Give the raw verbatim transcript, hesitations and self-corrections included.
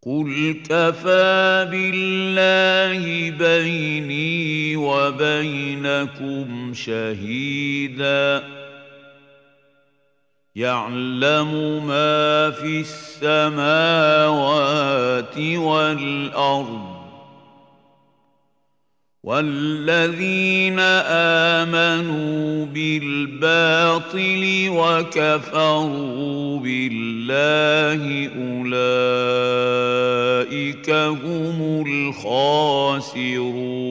قل كفى بالله بيني وبينكم شهيدا يعلم ما في السماوات والأرض والذين آمنوا بالباطل وكفروا بالله أولئك هم الخاسرون